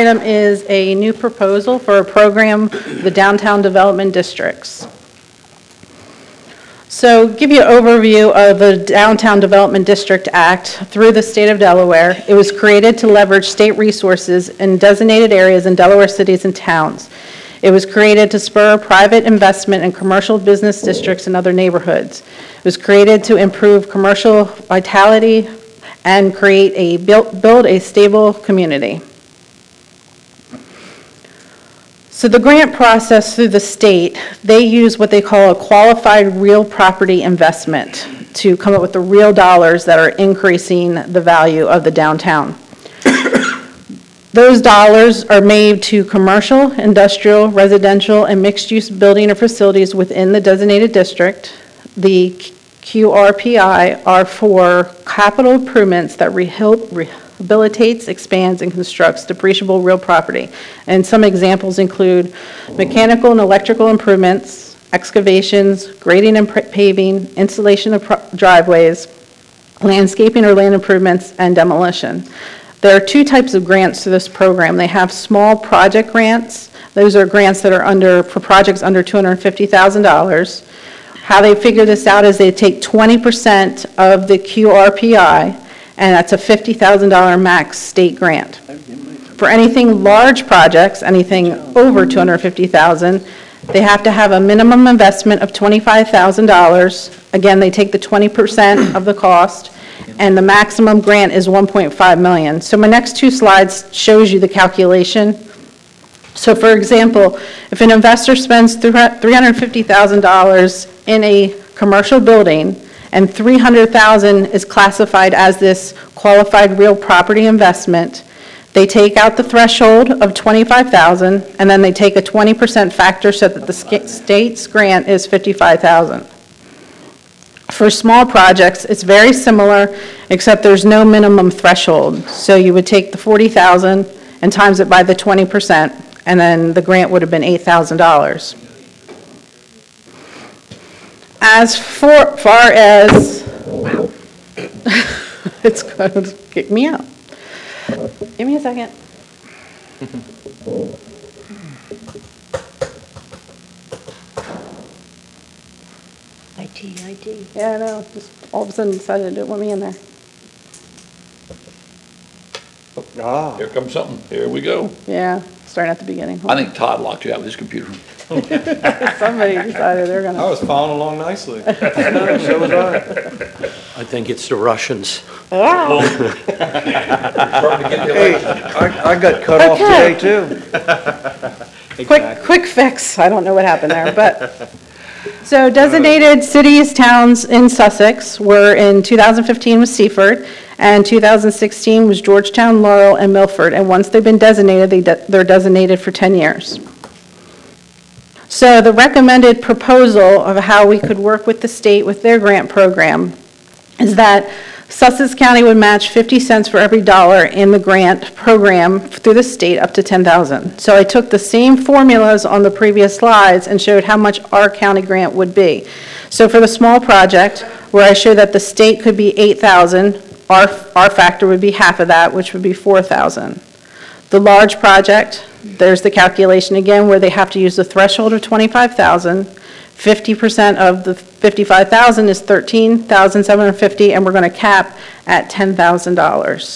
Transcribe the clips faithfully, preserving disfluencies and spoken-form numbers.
item is a new proposal for a program, the Downtown Development Districts. So give you an overview of the Downtown Development District Act through the state of Delaware. It was created to leverage state resources in designated areas in Delaware cities and towns. It was created to spur private investment in commercial business districts and other neighborhoods. It was created to improve commercial vitality and create a build, build a stable community. So the grant process through the state, they use what they call a qualified real property investment to come up with the real dollars that are increasing the value of the downtown. Those dollars are made to commercial, industrial, residential, and mixed-use building or facilities within the designated district. The Q R P I are for capital improvements that rehabilitates, expands, and constructs depreciable real property. And some examples include mechanical and electrical improvements, excavations, grading and paving, installation of driveways, landscaping or land improvements, and demolition. There are two types of grants to this program. They have small project grants. Those are grants that are under, for projects under two hundred fifty thousand dollars. How they figure this out is they take twenty percent of the Q R P I, and that's a fifty thousand dollars max state grant. For anything large projects, anything over two hundred fifty thousand dollars, they have to have a minimum investment of twenty-five thousand dollars. Again, they take the twenty percent of the cost, and the maximum grant is one point five million dollars. So my next two slides shows you the calculation. So for example, if an investor spends three hundred fifty thousand dollars in a commercial building and three hundred thousand dollars is classified as this qualified real property investment, they take out the threshold of twenty-five thousand dollars and then they take a twenty percent factor so that the state's grant is fifty-five thousand dollars. For small projects, it's very similar, except there's no minimum threshold. So you would take the forty thousand dollars and times it by the twenty percent, and then the grant would have been eight thousand dollars. As for, far as, wow, it's going to kick me out. Give me a second. I T, I T. Yeah, I know. Just all of a sudden decided to do it with me in there. Ah. Here comes something. Here we go. Yeah, starting at the beginning. I think Todd locked you out with his computer. Somebody decided they're going I to. was following along nicely. So was I. I think it's the Russians. Wow. Starting to get the Hey, election. I, I got cut off Okay. today too. Quick, quick fix. I don't know what happened there, but. So designated cities, towns in Sussex were in two thousand fifteen was Seaford, and two thousand sixteen was Georgetown, Laurel, and Milford. And once they've been designated, they de- they're designated for ten years. So the recommended proposal of how we could work with the state with their grant program is that Sussex County would match fifty cents for every dollar in the grant program through the state up to ten thousand dollars. So I took the same formulas on the previous slides and showed how much our county grant would be. So for the small project, where I showed that the state could be eight thousand dollars, our, our factor would be half of that, which would be four thousand dollars. The large project, there's the calculation again, where they have to use the threshold of twenty-five thousand dollars. fifty percent of the fifty-five thousand dollars is thirteen thousand seven hundred fifty dollars, and we're going to cap at ten thousand dollars.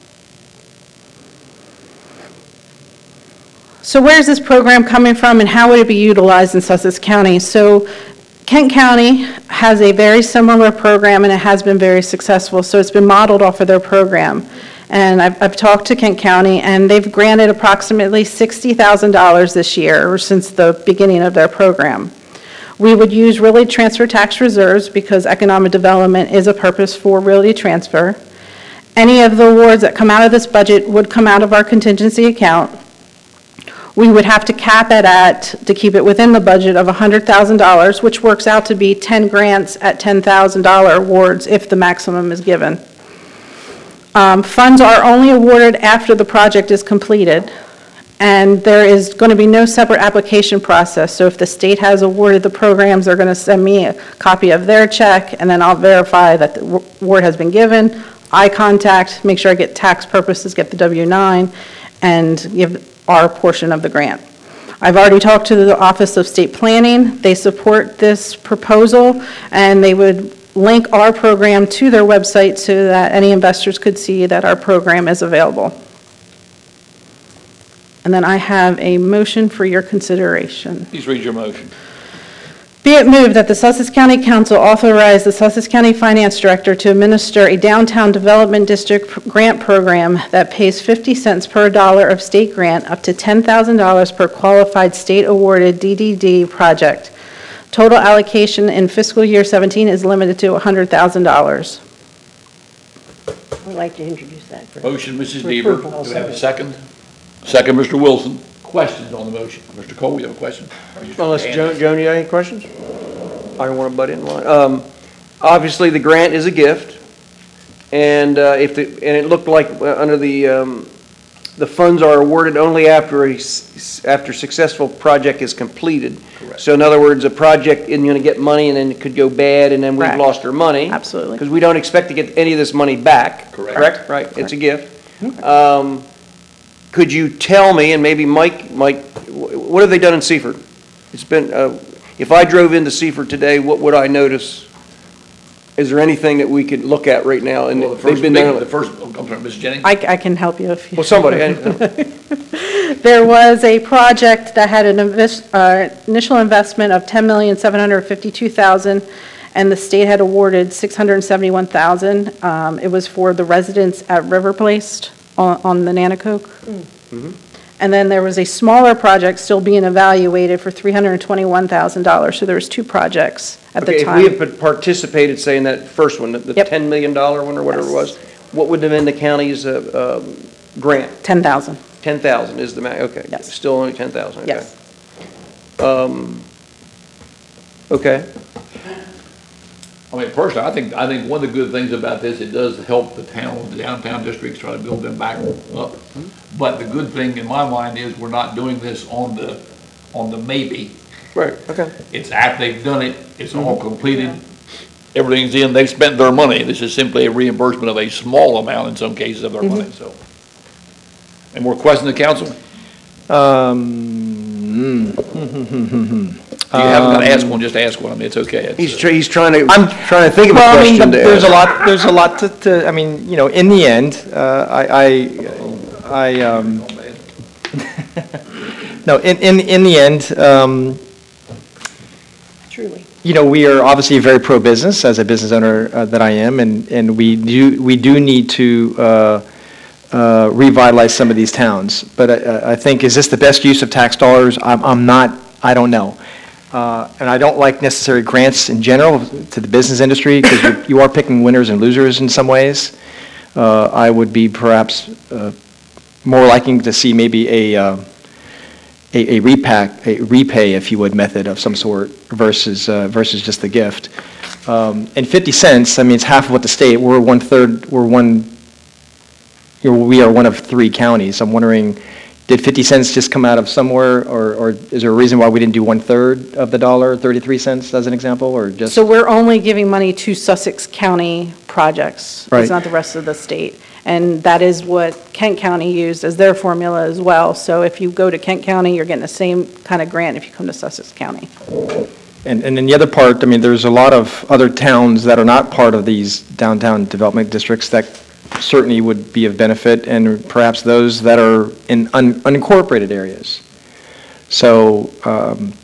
So where's this program coming from, and how would it be utilized in Sussex County? So Kent County has a very similar program, and it has been very successful. So it's been modeled off of their program. And I've, I've talked to Kent County, and they've granted approximately sixty thousand dollars this year, or since the beginning of their program. We would use realty transfer tax reserves because economic development is a purpose for realty transfer. Any of the awards that come out of this budget would come out of our contingency account. We would have to cap it at, to keep it within the budget, of one hundred thousand dollars, which works out to be ten grants at ten thousand dollars awards if the maximum is given. Um, funds are only awarded after the project is completed. And there is going to be no separate application process. So if the state has awarded the programs, they're going to send me a copy of their check, and then I'll verify that the award has been given. I contact, make sure I get tax purposes, get the W nine, and give our portion of the grant. I've already talked to the Office of State Planning. They support this proposal, and they would link our program to their website so that any investors could see that our program is available. And then I have a motion for your consideration. Please read your motion. Be it moved that the Sussex County Council authorize the Sussex County Finance Director to administer a downtown development district pr- grant program that pays fifty cents per dollar of state grant up to ten thousand dollars per qualified state-awarded D D D project. Total allocation in fiscal year seventeen is limited to one hundred thousand dollars. I'd like to introduce that. for- Motion, Missus for Deaver. approval. Do we have a second? Second, Mister Wilson. Questions on the motion? Mister Cole, you have a question? Or you- Unless, Joan, Joan, you got any questions? I don't want to butt in line. Um, obviously, the grant is a gift, and, uh, if the, and it looked like, uh, under the, um, the funds are awarded only after a, s- after successful project is completed. Correct. So in other words, a project isn't going to get money and then it could go bad and then we've Correct. lost our money. Absolutely. Because we don't expect to get any of this money back. Correct. Correct? Right, it's a gift. Um, could you tell me, and maybe Mike, Mike, wh- what have they done in Seaford? It's been, uh, if I drove into Seaford today, what would I notice? Is there anything that we could look at right now? And Well, the they've first, been big- done- the first, oh, I'm sorry, Miz Jennings? I, I can help you if you. Well, somebody, I- There was a project that had an invis- uh, initial investment of ten million seven hundred fifty-two thousand dollars, and the state had awarded six hundred seventy-one thousand dollars. Um, It was for the residents at River Place on on the Nanacoke. And then there was a smaller project still being evaluated for three hundred twenty-one thousand dollars. So there was two projects at okay, the if time. we had participated, say, in that first one, the- the Yep. ten million dollars one or whatever it Yes. was, what would have been the county's uh, um, grant? ten thousand, ten thousand is the ma, okay. Yes. Still only ten thousand, okay. yes. Um, Okay. I mean, personally, I think, I think one of the good things about this, it does help the town, the downtown districts, try to build them back up. But the good thing in my mind is we're not doing this on the, on the maybe. Right, okay. It's after they've done it, it's all completed, everything's in, they've spent their money. This is simply a reimbursement of a small amount in some cases of their money, so. Any more questions, the council? Um, You haven't got to ask one, just ask one, I mean, it's okay. It's, He's, uh, tr- he's trying to, I'm trying to think of a well, I mean, question to there's a ask. lot, there's a lot to, to, I mean, you know, in the end, uh, I, I, I, um, no, in, in, in the end, um, Truly. you know, we are obviously very pro-business as a business owner uh, that I am, and, and we do, we do need to, uh, uh, revitalize some of these towns. But I, I think, is this the best use of tax dollars? I'm, I'm not, I don't know. Uh, And I don't like necessary grants in general to the business industry, because you- you are picking winners and losers in some ways. Uh, I would be perhaps uh, more liking to see maybe a, uh, a a repack, a repay, if you would, method of some sort versus, uh, versus just the gift. Um, And fifty cents, I mean, it's half of what the state, we're one-third, we're one, you know, we are one of three counties. I'm wondering, did fifty cents just come out of somewhere, or, or is there a reason why we didn't do one-third of the dollar, thirty-three cents as an example, or just? So we're only giving money to Sussex County projects. Right. It's not the rest of the state. And that is what Kent County used as their formula as well. So if you go to Kent County, you're getting the same kind of grant if you come to Sussex County. And, and then the other part, I mean, there's a lot of other towns that are not part of these downtown development districts that certainly would be of benefit, and perhaps those that are in un- unincorporated areas. So, um,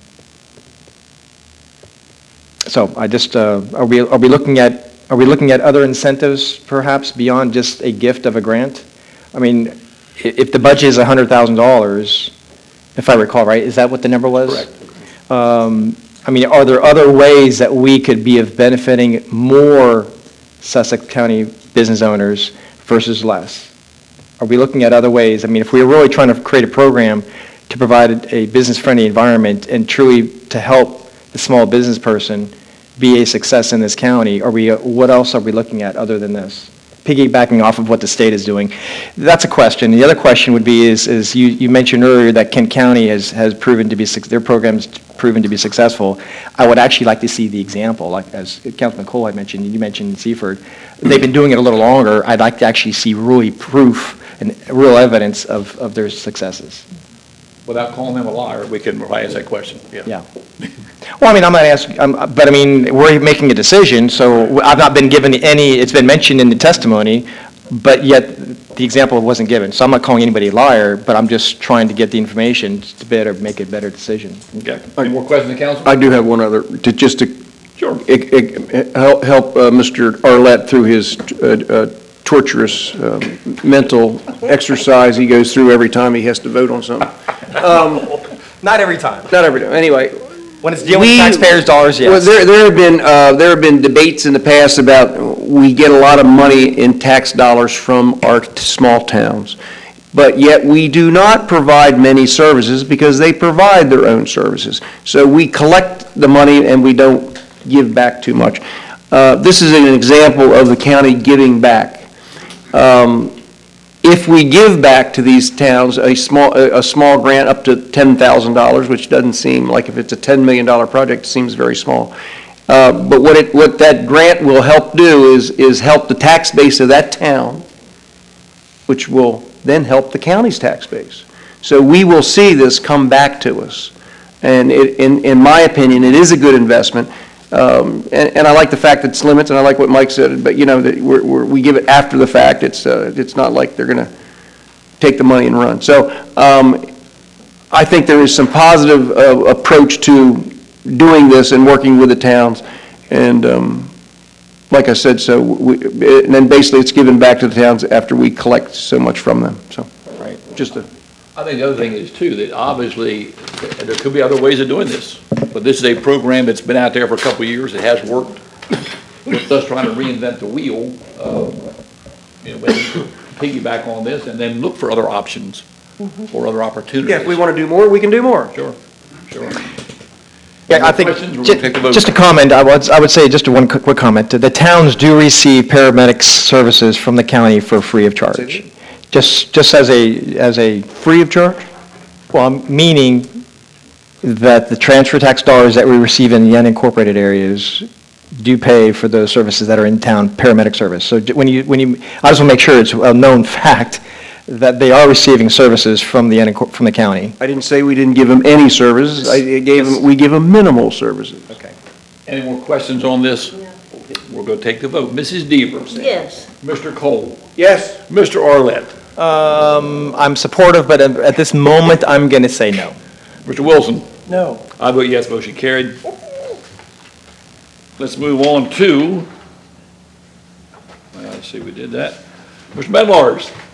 so I just, uh, are we, are we looking at, are we looking at other incentives perhaps beyond just a gift of a grant? I mean, i- if the budget is one hundred thousand dollars, if I recall right, is that what the number was? Correct. Um, I mean, are there other ways that we could be of benefiting more Sussex County business owners versus less? Are we looking at other ways? I mean, if we're really trying to create a program to provide a business-friendly environment and truly to help the small business person be a success in this county, are we, uh, what else are we looking at other than this? Piggybacking off of what the state is doing. That's a question. The other question would be is, is you, you mentioned earlier that Kent County has, has proven to be, suc- their program's proven to be successful. I would actually like to see the example, like as Councilman Cole had mentioned, you mentioned Seaford. They've been doing it a little longer. I'd like to actually see really proof and real evidence of, of their successes. Without calling them a liar, we can probably answer that question, yeah. Yeah. Well, I mean, I'm not asking, um, but I mean, we're making a decision, so I've not been given any, it's been mentioned in the testimony, but yet the example wasn't given. So I'm not calling anybody a liar, but I'm just trying to get the information to better, make a better decision. Okay. Any more questions, council? I do have one other, to just to Sure. e- e- help help, uh, Mister Arlett through his uh, uh, torturous um, mental exercise he goes through every time he has to vote on something. Not every time. Not every time, anyway. When it's dealing with We- taxpayers' dollars, Well, yes. there, there have been, uh, there have been debates in the past about, we get a lot of money in tax dollars from our t- small towns, but yet we do not provide many services because they provide their own services. So we collect the money and we don't give back too much. Uh, This is an example of the county giving back. Um, If we give back to these towns a small, a a small grant up to ten thousand dollars, which doesn't seem like, if it's a ten million dollar project, it seems very small. Uh, But what it, what that grant will help do is, is help the tax base of that town, which will then help the county's tax base. So we will see this come back to us. And it, in, in my opinion, it is a good investment. Um, And, and I like the fact that it's limits, and I like what Mike said, but, you know, that we're, we're- we give it after the fact. It's, uh, it's not like they're going to take the money and run. So um, I think there is some positive uh, approach to doing this and working with the towns. And um, like I said, so we, and then basically it's given back to the towns after we collect so much from them, so. Right. Just a. I think the other thing is too, that obviously, there could be other ways of doing this, but this is a program that's been out there for a couple of years, it has worked. With us trying to reinvent the wheel, uh, you know, maybe piggyback on this and then look for other options or other opportunities. Yeah, if we want to do more, we can do more. Sure, sure. Yeah, I think, Questions? We're gonna take the vote. ju- just a comment, I would, I would say, just one quick quick comment. The towns do receive paramedics services from the county for free of charge. Just, just as a, as a free of charge? Well, meaning that the transfer tax dollars that we receive in the unincorporated areas do pay for those services that are in town, paramedic service. So j- when you, when you, I just want to make sure it's a known fact that they are receiving services from the, unincor- from the county. I didn't say we didn't give them any services, I gave them, we give them minimal services. Okay. Any more questions on this? We're going to take the vote. Missus Devers? Yes. Mister Cole? Yes. Mister Arlett? Um, I'm supportive, but at at this moment, I'm going to say no. Mister Wilson? No. I vote yes, motion carried. Let's move on to, uh, let's see, we did that. Mister Medlars?